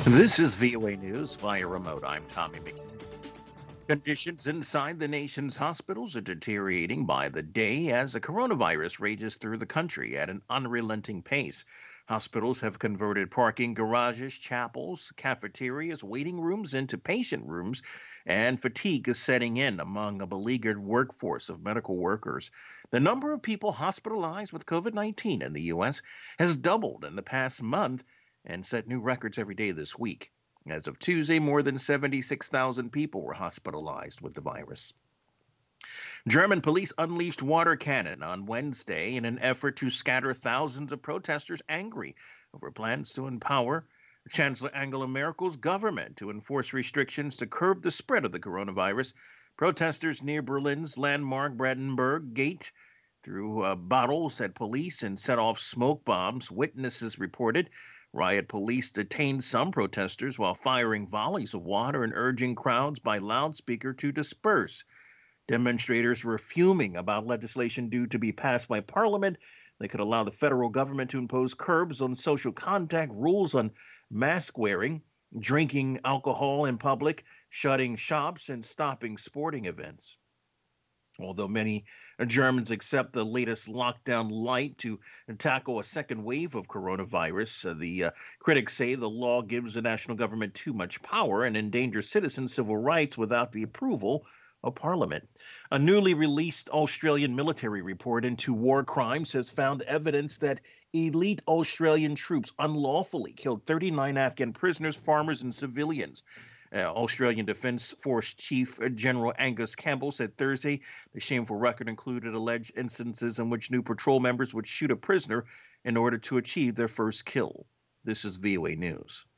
This is VOA News via remote. I'm Tommy McNeil. Conditions inside the nation's hospitals are deteriorating by the day as the coronavirus rages through the country at an unrelenting pace. Hospitals have converted parking garages, chapels, cafeterias, waiting rooms into patient rooms, and fatigue is setting in among a beleaguered workforce of medical workers. The number of people hospitalized with COVID 19 in the U.S. has doubled in the past month and set new records every day this week. As of Tuesday, more than 76,000 people were hospitalized with the virus. German police unleashed water cannon on Wednesday in an effort to scatter thousands of protesters angry over plans to empower Chancellor Angela Merkel's government to enforce restrictions to curb the spread of the coronavirus. Protesters near Berlin's landmark Brandenburg Gate threw bottles at police and set off smoke bombs, witnesses reported. Riot police detained some protesters while firing volleys of water and urging crowds by loudspeaker to disperse. Demonstrators were fuming about legislation due to be passed by Parliament that could allow the federal government to impose curbs on social contact, rules on mask wearing, drinking alcohol in public, shutting shops, and stopping sporting events. Although many Germans accept the latest lockdown light to tackle a second wave of coronavirus, the critics say the law gives the national government too much power and endangers citizens' civil rights without the approval of Parliament. A newly released Australian military report into war crimes has found evidence that elite Australian troops unlawfully killed 39 Afghan prisoners, farmers, and civilians. Australian Defence Force Chief General Angus Campbell said Thursday the shameful record included alleged instances in which new patrol members would shoot a prisoner in order to achieve their first kill. This is VOA News.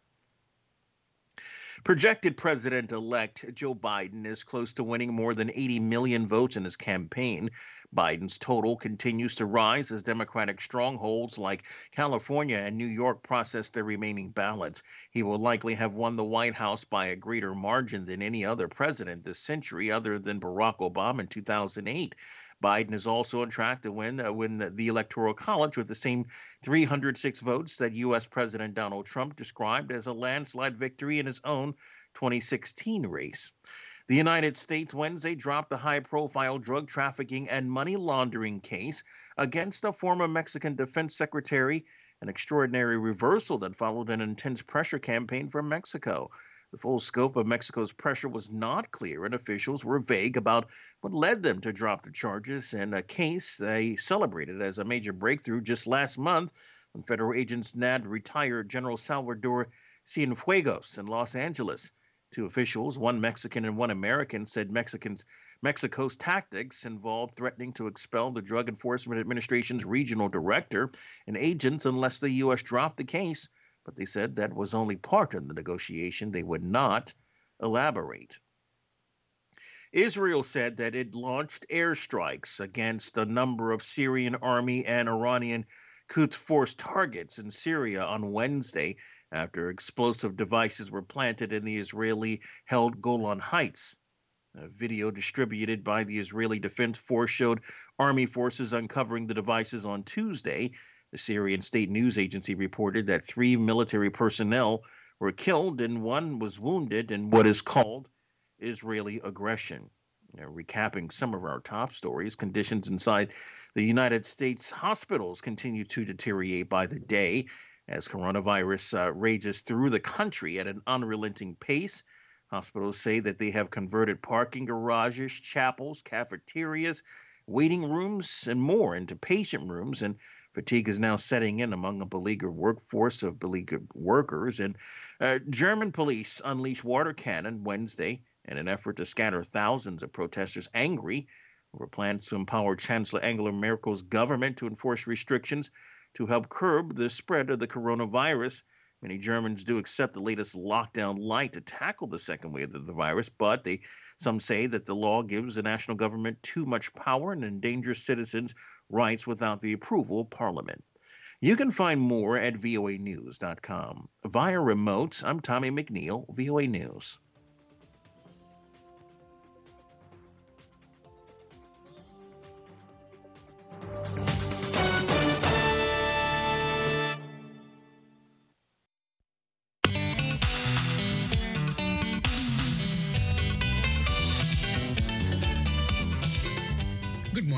Projected President-elect Joe Biden is close to winning more than 80 million votes in his campaign. Biden's total continues to rise as Democratic strongholds like California and New York process their remaining ballots. He will likely have won the White House by a greater margin than any other president this century other than Barack Obama in 2008. Biden is also on track to win the Electoral College with the same 306 votes that U.S. President Donald Trump described as a landslide victory in his own 2016 race. The United States Wednesday dropped the high-profile drug trafficking and money laundering case against a former Mexican defense secretary, an extraordinary reversal that followed an intense pressure campaign from Mexico. The full scope of Mexico's pressure was not clear, and officials were vague about what led them to drop the charges in a case they celebrated as a major breakthrough just last month when federal agents nabbed retired General Salvador Cienfuegos in Los Angeles. Two officials, one Mexican and one American, said Mexico's tactics involved threatening to expel the Drug Enforcement Administration's regional director and agents unless the U.S. dropped the case. But they said that was only part of the negotiation. They would not elaborate. Israel said that it launched airstrikes against a number of Syrian army and Iranian Quds Force targets in Syria on Wednesday after explosive devices were planted in the Israeli-held Golan Heights. A video distributed by the Israeli Defense Force showed army forces uncovering the devices on Tuesday. The Syrian state news agency reported that 3 military personnel were killed and 1 was wounded in what is called Israeli aggression. Recapping some of our top stories, conditions inside the United States hospitals continue to deteriorate by the day as coronavirus rages through the country at an unrelenting pace. Hospitals say that they have converted parking garages, chapels, cafeterias, waiting rooms, and more into patient rooms, and fatigue is now setting in among a beleaguered workforce of beleaguered workers. And German police unleashed water cannon Wednesday in an effort to scatter thousands of protesters angry over plans to empower Chancellor Angela Merkel's government to enforce restrictions to help curb the spread of the coronavirus. Many Germans do accept the latest lockdown light to tackle the second wave of the virus, but some say that the law gives the national government too much power and endangers citizens' rights without the approval of Parliament. You can find more at voanews.com. Via remote, I'm Tommy McNeil, VOA News.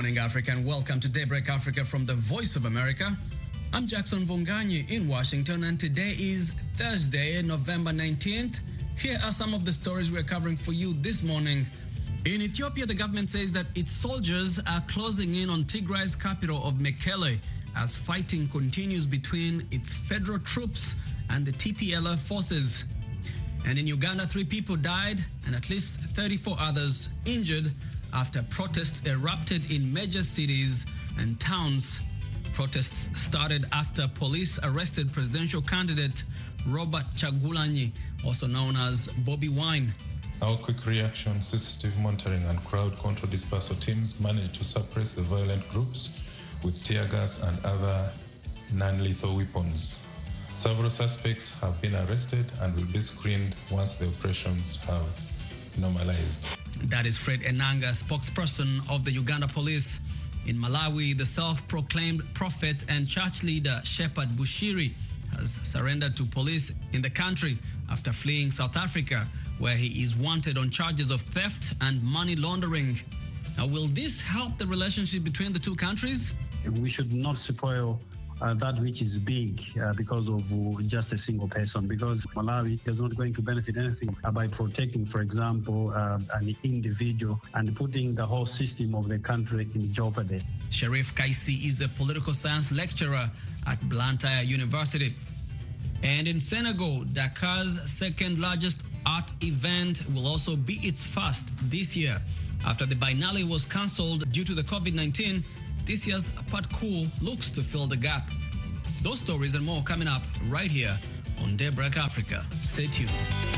morning, Africa, and welcome to Daybreak Africa from the Voice of America. I'm Jackson Vunganyi in Washington, and today is Thursday, November 19th. Here are some of the stories we're covering for you this morning. In Ethiopia, the government says that its soldiers are closing in on Tigray's capital of Mekele as fighting continues between its federal troops and the TPLF forces. And in Uganda, 3 people died and at least 34 others injured after protests erupted in major cities and towns. Protests started after police arrested presidential candidate Robert Chagulanyi, also known as Bobi Wine. Our quick reaction, CCTV monitoring and crowd control dispersal teams managed to suppress the violent groups with tear gas and other non-lethal weapons. Several suspects have been arrested and will be screened once the operations have normalized. That is Fred Enanga, spokesperson of the Uganda police. In Malawi, the self-proclaimed prophet and church leader Shepherd Bushiri has surrendered to police in the country after fleeing South Africa, where he is wanted on charges of theft and money laundering. Now, will this help the relationship between the two countries? We should not spoil that which is big because of just a single person, because Malawi is not going to benefit anything by protecting, for example, an individual and putting the whole system of the country in jeopardy. Sharif Kaisi is a political science lecturer at Blantyre University. And in Senegal, Dakar's second largest art event will also be its first this year. After the Biennale was cancelled due to the COVID-19, this year's Part Cool looks to fill the gap. Those stories and more coming up right here on Daybreak Africa. Stay tuned.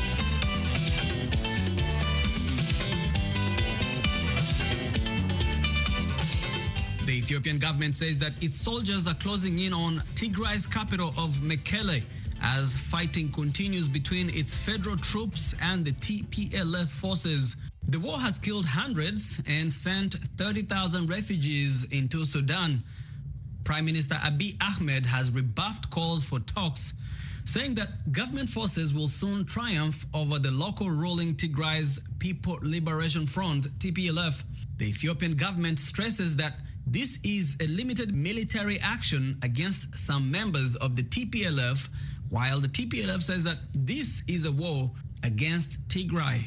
The Ethiopian government says that its soldiers are closing in on Tigray's capital of Mekele as fighting continues between its federal troops and the TPLF forces. The war has killed hundreds and sent 30,000 refugees into Sudan. Prime Minister Abiy Ahmed has rebuffed calls for talks, saying that government forces will soon triumph over the local ruling Tigray's People Liberation Front, TPLF. The Ethiopian government stresses that this is a limited military action against some members of the TPLF, while the TPLF says that this is a war against Tigray.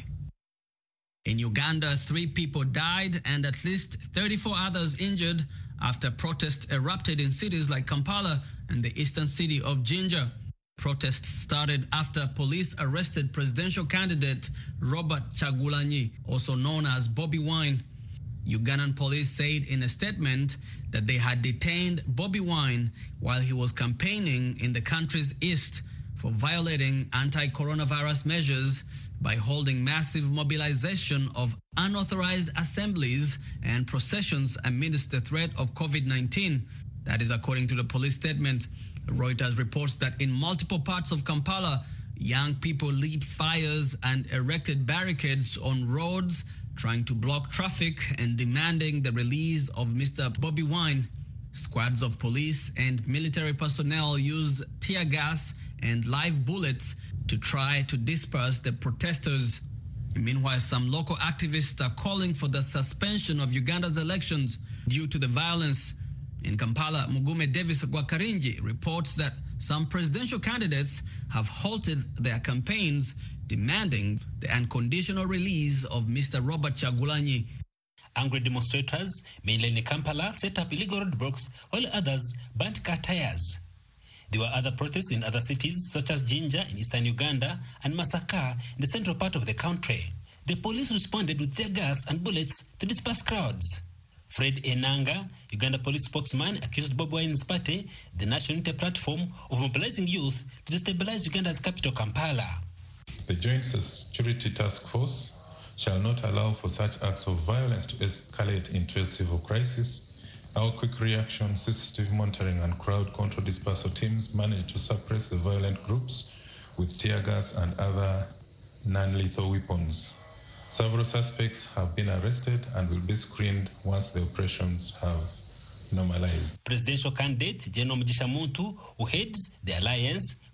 In Uganda, 3 people died and at least 34 others injured after protests erupted in cities like Kampala and the eastern city of Jinja. Protests started after police arrested presidential candidate Robert Chagulanyi, also known as Bobi Wine. Ugandan police said in a statement that they had detained Bobi Wine while he was campaigning in the country's east for violating anti-coronavirus measures by holding massive mobilization of unauthorized assemblies and processions amidst the threat of COVID-19. That is according to the police statement. Reuters reports that in multiple parts of Kampala, young people lit fires and erected barricades on roads, trying to block traffic and demanding the release of Mr. Bobi Wine. Squads of police and military personnel used tear gas and live bullets to try to disperse the protesters. Meanwhile, some local activists are calling for the suspension of Uganda's elections due to the violence. In Kampala, Mugume Davis Gwakarinji reports that some presidential candidates have halted their campaigns, demanding the unconditional release of Mr. Robert Chagulanyi. Angry demonstrators, mainly in Kampala, set up illegal roadblocks, while others burnt car tires. There were other protests in other cities, such as Jinja in eastern Uganda and Masaka in the central part of the country. The police responded with tear gas and bullets to disperse crowds. Fred Enanga, Uganda police spokesman, accused Bobi Wine's party, the National Unity Platform, of mobilizing youth to destabilize Uganda's capital, Kampala. The Joint Security Task Force shall not allow for such acts of violence to escalate into a civil crisis. Our quick reaction, CCTV monitoring and crowd control dispersal teams managed to suppress the violent groups with tear gas and other non-lethal weapons. Several suspects have been arrested and will be screened once the operations have normalized. Presidential candidate General Mugisha Muntu, who heads the alliance,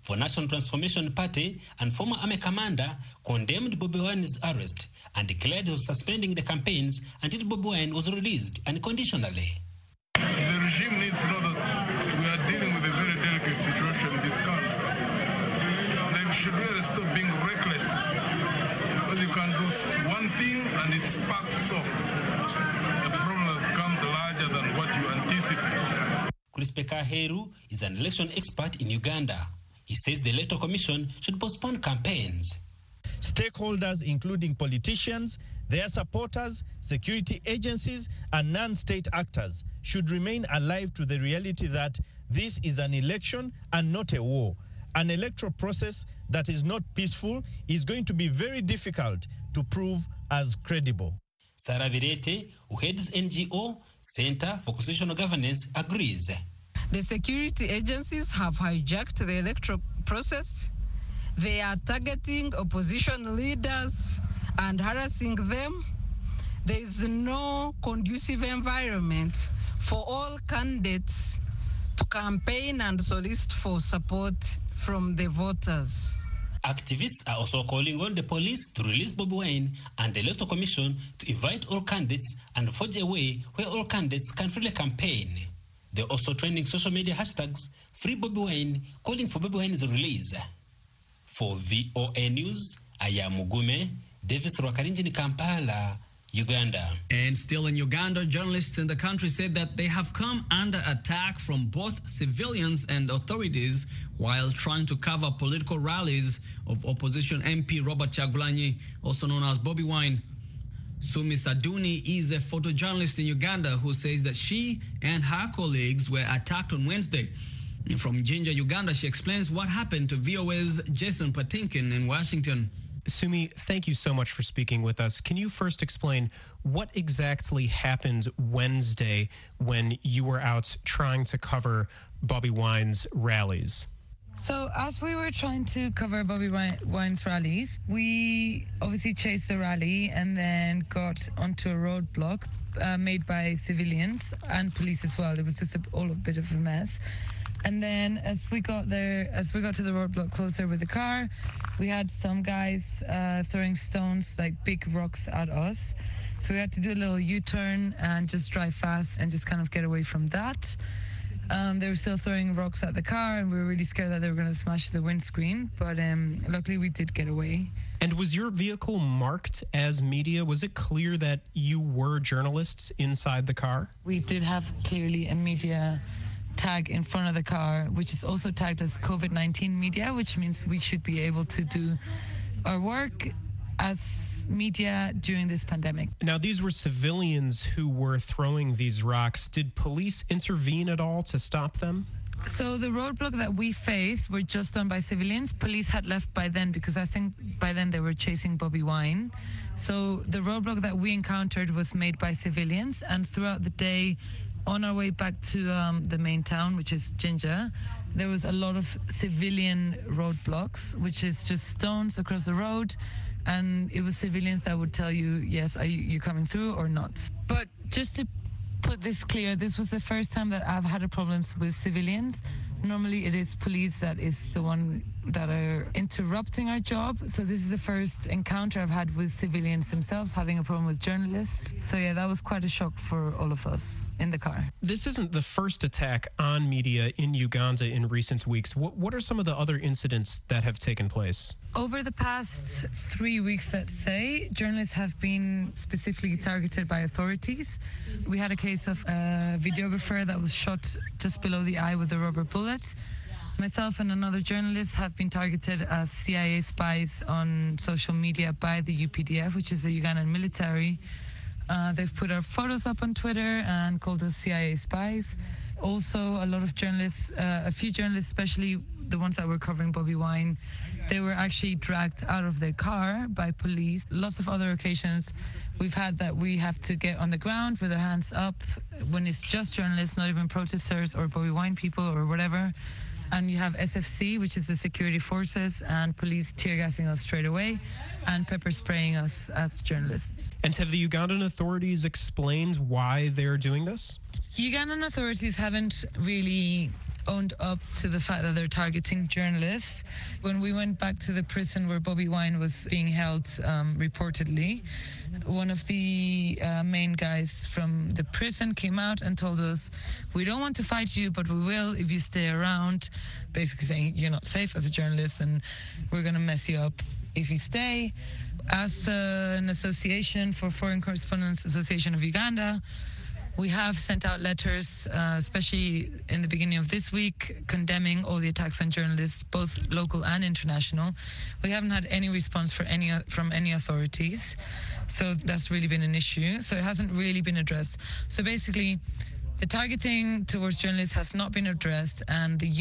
for National Transformation Party and former army commander, condemned Bobi Wine's arrest and declared he was suspending the campaigns until Bobi Wine was released unconditionally. The regime needs to know that we are dealing with a very delicate situation in this country. They should really stop being reckless, because you can do one thing and it sparks off a problem that becomes larger than what you anticipate. Crispe Kaheru is an election expert in Uganda. He says the Electoral Commission should postpone campaigns. Stakeholders, including politicians, their supporters, security agencies, and non-state actors, should remain alive to the reality that this is an election and not a war. An electoral process that is not peaceful is going to be very difficult to prove as credible. Sarah Virete, who heads NGO Center for Constitutional Governance, agrees. The security agencies have hijacked the electoral process. They are targeting opposition leaders and harassing them. There is no conducive environment for all candidates to campaign and solicit for support from the voters. Activists are also calling on the police to release Bobi Wine and the Electoral Commission to invite all candidates and forge a way where all candidates can freely campaign. They're also trending social media hashtags Free Bobi Wine, calling for Bobi Wine's release. For VOA News, I am Mugume, Davis Rwakarinji in Kampala, Uganda. And still in Uganda, journalists in the country said that they have come under attack from both civilians and authorities while trying to cover political rallies of opposition MP Robert Kyagulanyi, also known as Bobi Wine. Sumi Saduni is a photojournalist in Uganda who says that she and her colleagues were attacked on Wednesday. From Jinja, Uganda, she explains what happened to VOA's Jason Patinkin in Washington. Sumi, thank you so much for speaking with us. Can you first explain what exactly happened Wednesday when you were out trying to cover Bobi Wine's rallies? So as we were trying to cover Bobi Wine's rallies, we obviously chased the rally and then got onto a roadblock made by civilians and police as well. It was just a bit of a mess. And then as we got to the roadblock closer with the car, we had some guys throwing stones, like big rocks at us. So we had to do a little U-turn and just drive fast and just kind of get away from that. They were still throwing rocks at the car, and we were really scared that they were going to smash the windscreen. But luckily, we did get away. And was your vehicle marked as media? Was it clear that you were journalists inside the car? We did have clearly a media tag in front of the car, which is also tagged as COVID-19 media, which means we should be able to do our work as media during this pandemic. Now, these were civilians who were throwing these rocks. Did police intervene at all to stop them? So the roadblock that we faced were just done by civilians. Police had left by then because I think by then they were chasing Bobi Wine. So the roadblock that we encountered was made by civilians, and throughout the day, on our way back to the main town, which is Jinja, there was a lot of civilian roadblocks, which is just stones across the road. And it was civilians that would tell you, yes, are you coming through or not? But just to put this clear, this was the first time that I've had problems with civilians. Normally it is police that is the one that are interrupting our job. So this is the first encounter I've had with civilians themselves having a problem with journalists. So yeah, that was quite a shock for all of us in the car. This isn't the first attack on media in Uganda in recent weeks. What are some of the other incidents that have taken place? Over the past 3 weeks, let's say, journalists have been specifically targeted by authorities. We had a case of a videographer that was shot just below the eye with a rubber bullet. Myself and another journalist have been targeted as CIA spies on social media by the UPDF, which is the Ugandan military. They've put our photos up on Twitter and called us CIA spies. Also, a lot of journalists, a few journalists, especially the ones that were covering Bobi Wine, they were actually dragged out of their car by police. Lots of other occasions we've had that we have to get on the ground with our hands up when it's just journalists, not even protesters or Bobi Wine people or whatever. And you have SFC, which is the security forces, and police tear gassing us straight away and pepper spraying us as journalists. And have the Ugandan authorities explained why they're doing this? Ugandan authorities haven't really owned up to the fact that they're targeting journalists. When we went back to the prison where Bobby Wine was being held, reportedly, one of the main guys from the prison came out and told us, we don't want to fight you, but we will if you stay around, basically saying you're not safe as a journalist and we're going to mess you up if you stay. As an association for Foreign Correspondents Association of Uganda, we have sent out letters, especially in the beginning of this week, condemning all the attacks on journalists, both local and international. We haven't had any response from any authorities, so that's really been an issue. So it hasn't really been addressed. So basically, the targeting towards journalists has not been addressed, and the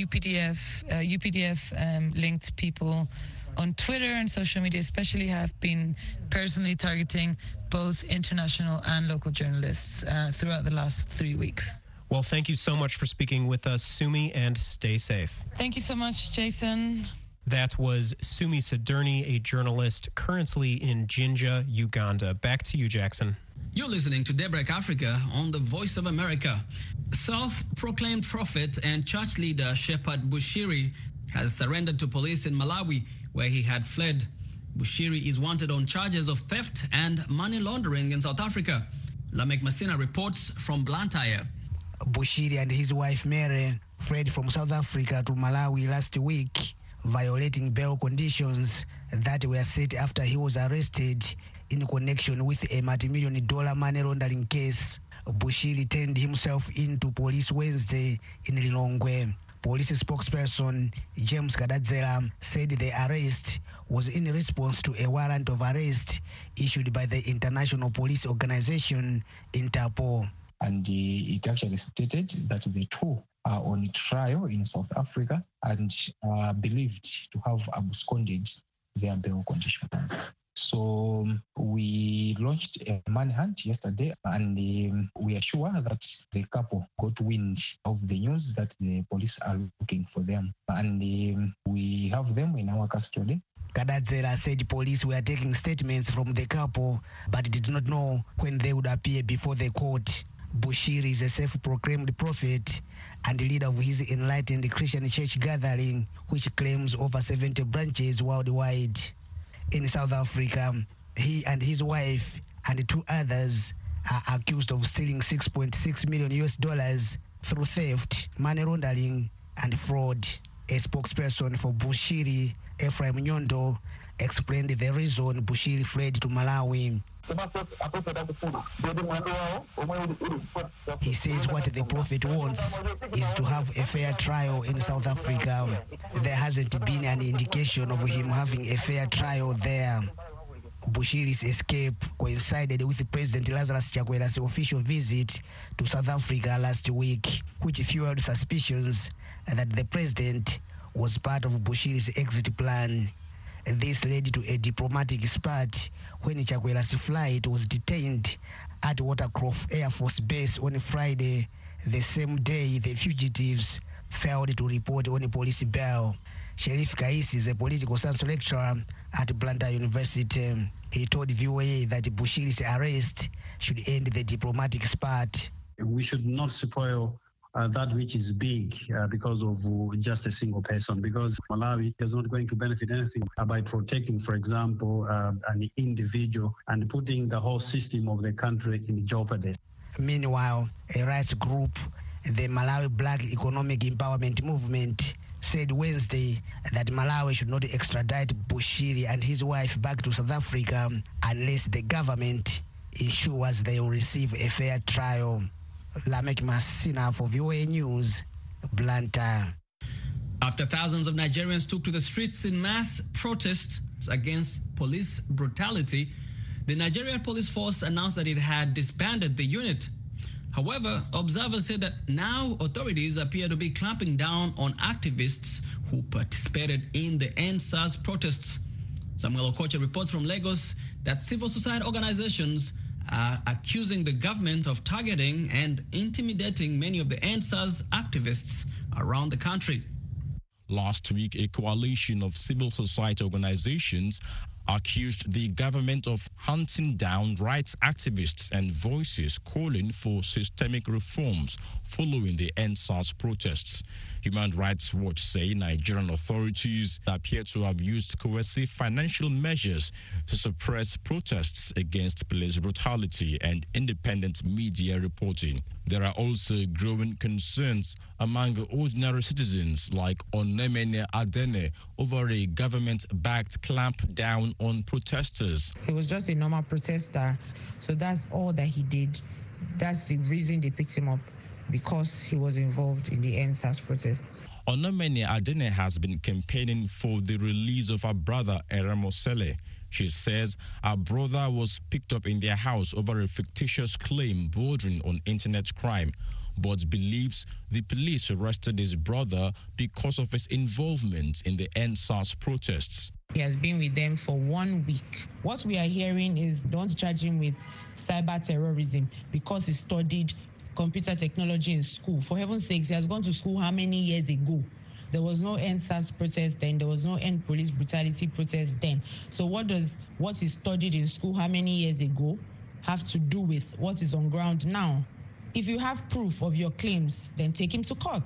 UPDF linked people on Twitter and social media especially have been personally targeting both international and local journalists throughout the last 3 weeks. Well, thank you so much for speaking with us, Sumi, and stay safe. Thank you so much, Jason. That was Sumi Sidurni, a journalist currently in Jinja, Uganda. Back to you, Jackson. You're listening to Daybreak Africa on the Voice of America. Self-proclaimed prophet and church leader Shepherd Bushiri has surrendered to police in Malawi, where he had fled. Bushiri is wanted on charges of theft and money laundering in South Africa. Lamek Masina reports from Blantyre. Bushiri and his wife Mary fled from South Africa to Malawi last week, violating bail conditions that were set after he was arrested in connection with a multi-million-dollar money laundering case. Bushiri turned himself into police Wednesday in Lilongwe. Police spokesperson James Kadadzera said the arrest was in response to a warrant of arrest issued by the International Police Organization, Interpol. And it actually stated that the two are on trial in South Africa and are believed to have absconded their bail conditions. So we launched a manhunt yesterday, and we are sure that the couple got wind of the news that the police are looking for them, and we have them in our custody. Kadadzera said police were taking statements from the couple, but did not know when they would appear before the court. Bushiri is a self-proclaimed prophet and leader of his enlightened Christian church gathering, which claims over 70 branches worldwide. In South Africa, he and his wife and 2 others are accused of stealing $6.6 million through theft, money laundering, and fraud. A spokesperson for Bushiri, Ephraim Nyondo, explained the reason Bushiri fled to Malawi. He says what the prophet wants is to have a fair trial in South Africa. There hasn't been an indication of him having a fair trial there. Bushiri's escape coincided with President Lazarus Chakwera's official visit to South Africa last week, which fueled suspicions that the president was part of Bushiri's exit plan. This led to a diplomatic spat when Chakwera's flight was detained at Waterkloof Air Force Base on Friday, the same day the fugitives failed to report on police bail. Sheriff Kaisi is a political science lecturer at Blantyre University. He told VOA that Bushiri's arrest should end the diplomatic spat. We should not spoil that which is big because of just a single person, because Malawi is not going to benefit anything by protecting, for example, an individual and putting the whole system of the country in jeopardy. Meanwhile, a rights group, the Malawi Black Economic Empowerment Movement, said Wednesday that Malawi should not extradite Bushiri and his wife back to South Africa unless the government ensures they will receive a fair trial. Lamek Masina for VOA News, Blantyre. After thousands of Nigerians took to the streets in mass protests against police brutality, the Nigerian police force announced that it had disbanded the unit. However, observers say that now authorities appear to be clamping down on activists who participated in the EndSARS protests. Samuel Okoche reports from Lagos that civil society organizations are accusing the government of targeting and intimidating many of the EndSARS activists around the country. Last week, a coalition of civil society organizations accused the government of hunting down rights activists and voices calling for systemic reforms following the EndSARS protests. Human Rights Watch say Nigerian authorities appear to have used coercive financial measures to suppress protests against police brutality and independent media reporting. There are also growing concerns among ordinary citizens like Onemene Adene over a government-backed clampdown on protesters. He was just a normal protester, so that's all that he did. That's the reason they picked him up, because he was involved in the EndSARS protests. Onomene Adene has been campaigning for the release of her brother, Eramosele. She says her brother was picked up in their house over a fictitious claim bordering on internet crime, but believes the police arrested his brother because of his involvement in the EndSARS protests. He has been with them for 1 week. What we are hearing is don't charge him with cyber terrorism because he studied computer technology in school. For heaven's sakes, he has gone to school how many years ago? There was no EndSARS protest then. There was no end police brutality protest then. So what does what he studied in school how many years ago have to do with what is on ground now? If you have proof of your claims, then take him to court.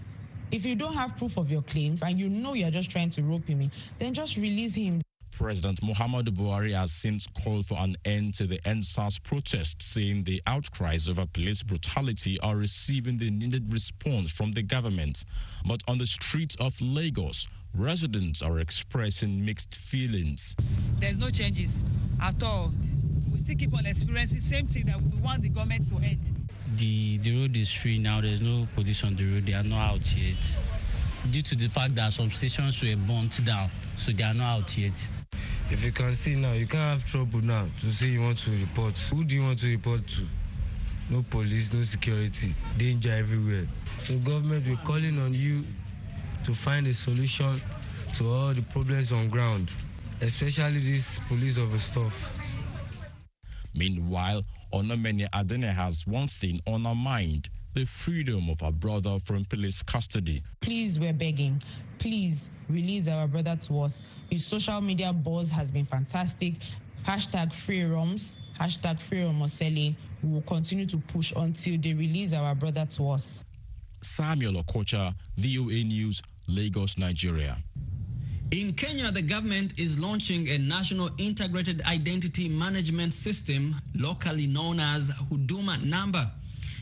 If you don't have proof of your claims and you know you're just trying to rope him in, then just release him. President Muhammadu Buhari has since called for an end to the EndSARS protests, saying the outcries over police brutality are receiving the needed response from the government. But on the streets of Lagos, residents are expressing mixed feelings. There's no changes at all. We still keep on experiencing the same thing that we want the government to end. The road is free now. There's no police on the road. They are not out yet. Due to the fact that some stations were burnt down, so they are not out yet. If you can see now, you can't have trouble now to say you want to report. Who do you want to report to? No police, no security, danger everywhere. So government, we're calling on you to find a solution to all the problems on ground, especially this police over stuff. Meanwhile, Onomene Adene has one thing on her mind: the freedom of her brother from police custody. Please, we're begging. Please release our brother to us. His social media buzz has been fantastic. #FreeRoms, #FreeRomosele. We will continue to push until they release our brother to us. Samuel Okocha, VOA News, Lagos, Nigeria. In Kenya, the government is launching a national integrated identity management system, locally known as Huduma Number.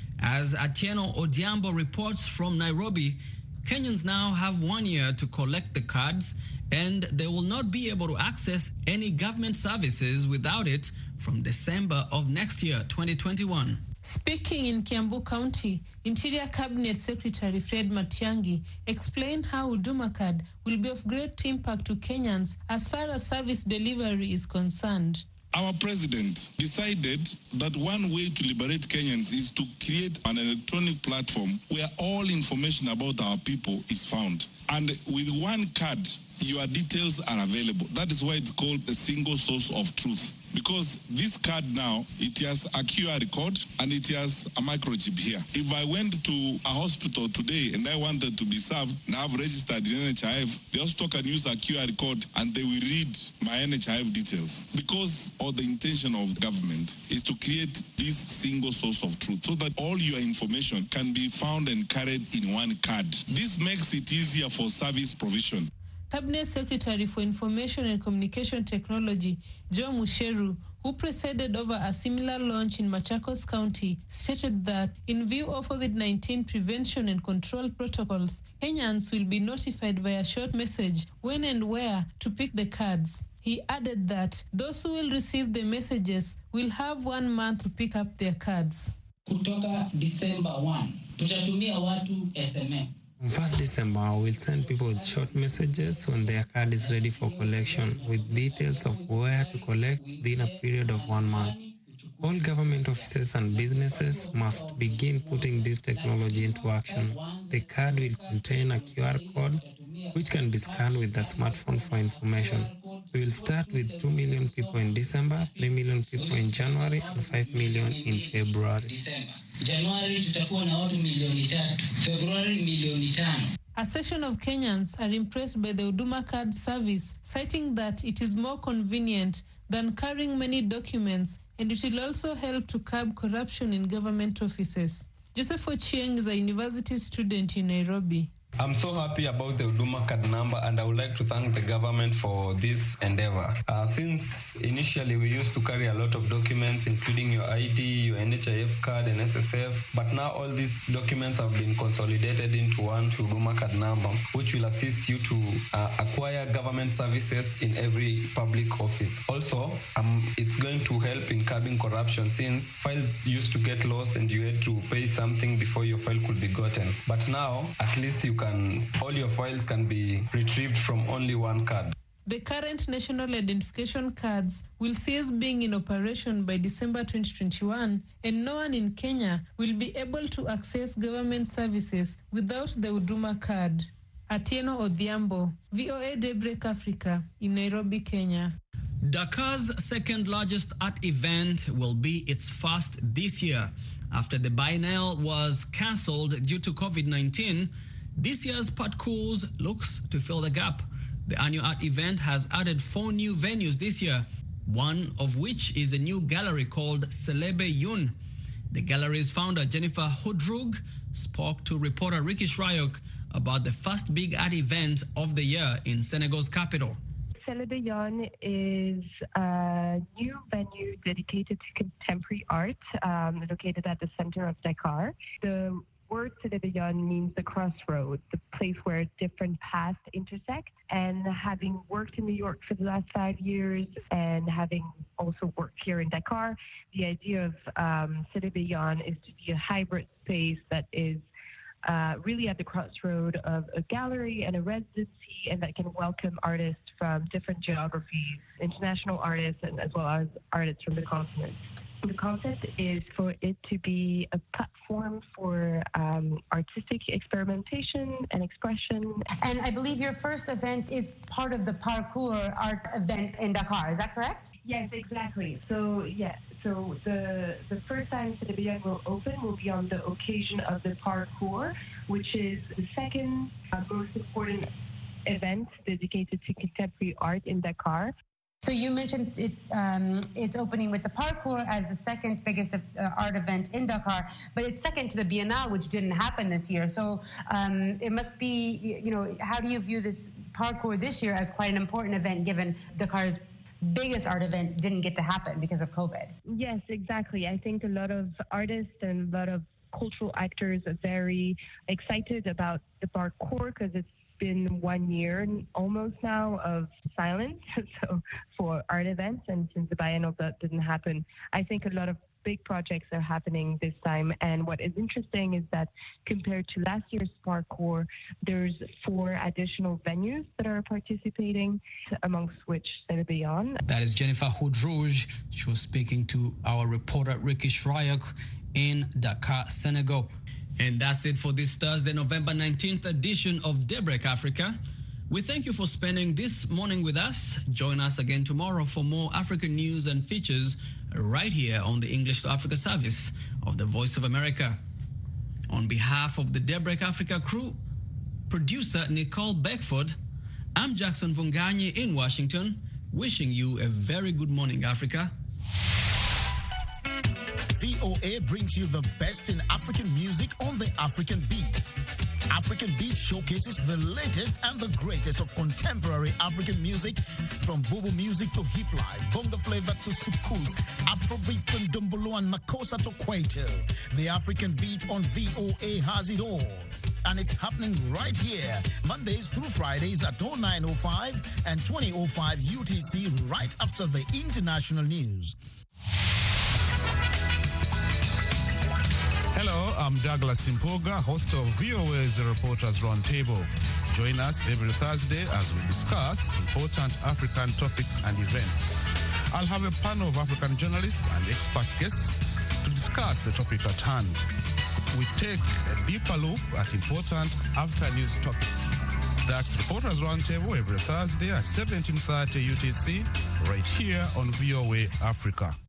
As Atieno Odiambo reports from Nairobi, Kenyans now have 1 year to collect the cards, and they will not be able to access any government services without it from December of next year, 2021. Speaking in Kiambu County, Interior Cabinet Secretary Fred Matiang'i explained how Huduma Card will be of great impact to Kenyans as far as service delivery is concerned. Our president decided that one way to liberate Kenyans is to create an electronic platform where all information about our people is found. And with one card, your details are available. That is why it's called a single source of truth. Because this card now, it has a QR code and it has a microchip here. If I went to a hospital today and I wanted to be served and I've registered in NHIF, the hospital can use a QR code and they will read my NHIF details. Because of the intention of the government is to create this single source of truth so that all your information can be found and carried in one card. This makes it easier for service provision. Cabinet Secretary for Information and Communication Technology, Joe Musheru, who presided over a similar launch in Machakos County, stated that in view of COVID-19 prevention and control protocols, Kenyans will be notified via short message when and where to pick the cards. He added that those who will receive the messages will have 1 month to pick up their cards. Kutoka December 1, tutatumia watu SMS. On 1st December, we'll send people short messages when their card is ready for collection with details of where to collect within a period of 1 month. All government offices and businesses must begin putting this technology into action. The card will contain a QR code which can be scanned with a smartphone for information. We will start with 2 million people in December, 3 million people in January, and 5 million in February. Januari tutakuwa na watu 3,000,000, February 5,000,000. A section of Kenyans are impressed by the Huduma Card service, citing that it is more convenient than carrying many documents, and it will also help to curb corruption in government offices. Joseph Ochieng is a university student in Nairobi. I'm so happy about the Huduma card number, and I would like to thank the government for this endeavor. Since initially we used to carry a lot of documents, including your ID, your NHIF card, and SSF, but now all these documents have been consolidated into one Huduma card number, which will assist you to acquire government services in every public office. Also, it's going to help in curbing corruption, since files used to get lost and you had to pay something before your file could be gotten. But now, at least all your files can be retrieved from only one card. The current national identification cards will cease being in operation by December 2021, and no one in Kenya will be able to access government services without the Huduma card. Atieno Odhiambo, VOA Daybreak Africa, in Nairobi, Kenya. Dakar's second largest art event will be its first this year. After the biennial was cancelled due to COVID-19, this year's parcours looks to fill the gap. The annual art event has added 4 new venues this year, one of which is a new gallery called Selebe Yun. The gallery's founder, Jennifer Hudrug, spoke to reporter Ricky Shrayok about the first big art event of the year in Senegal's capital. Selebe Yun is a new venue dedicated to contemporary art, located at the center of Dakar. The word Selebe Yun means the crossroad, the place where different paths intersect. And having worked in New York for the last 5 years and having also worked here in Dakar, the idea of Selebe Yun is to be a hybrid space that is really at the crossroad of a gallery and a residency, and that can welcome artists from different geographies, international artists, and as well as artists from the continent. The concept is for it to be a platform for artistic experimentation and expression. And I believe your first event is part of the parkour art event in Dakar. Is that correct? Yes, exactly. So the first time Selebe Yun will open will be on the occasion of the parkour, which is the second most important event dedicated to contemporary art in Dakar. So you mentioned it's opening with the parkour as the second biggest art event in Dakar, but it's second to the Biennale, which didn't happen this year. So it must be, how do you view this parkour this year as quite an important event, given Dakar's biggest art event didn't get to happen because of COVID? Yes, exactly. I think a lot of artists and a lot of cultural actors are very excited about the parkour because it's been 1 year almost now of silence for art events, and since the biennial that didn't happen, I think a lot of big projects are happening this time. And what is interesting is that compared to last year's parkour, there's 4 additional venues that are participating, amongst which Selebe Yun. That is Jennifer Hudrouge. She was speaking to our reporter Ricky Shrayok in Dakar, Senegal. And that's it for this Thursday, November 19th edition of Daybreak Africa. We thank you for spending this morning with us. Join us again tomorrow for more African news and features right here on the English to Africa service of the Voice of America. On behalf of the Daybreak Africa crew, producer Nicole Beckford, I'm Jackson Vunganyi in Washington, wishing you a very good morning, Africa. VOA brings you the best in African music on the African Beat. African Beat showcases the latest and the greatest of contemporary African music, from Bobo music to hip life, bongo flavor to soukous, Afrobeat to Ndombolo and Makossa to Kwaito. The African Beat on VOA has it all. And it's happening right here, Mondays through Fridays at 09:05 and 20:05 UTC, right after the international news. Hello, I'm Douglas Simpoga, host of VOA's Reporters Roundtable. Join us every Thursday as we discuss important African topics and events. I'll have a panel of African journalists and expert guests to discuss the topic at hand. We take a deeper look at important African news topics. That's Reporters Roundtable every Thursday at 17:30 UTC, right here on VOA Africa.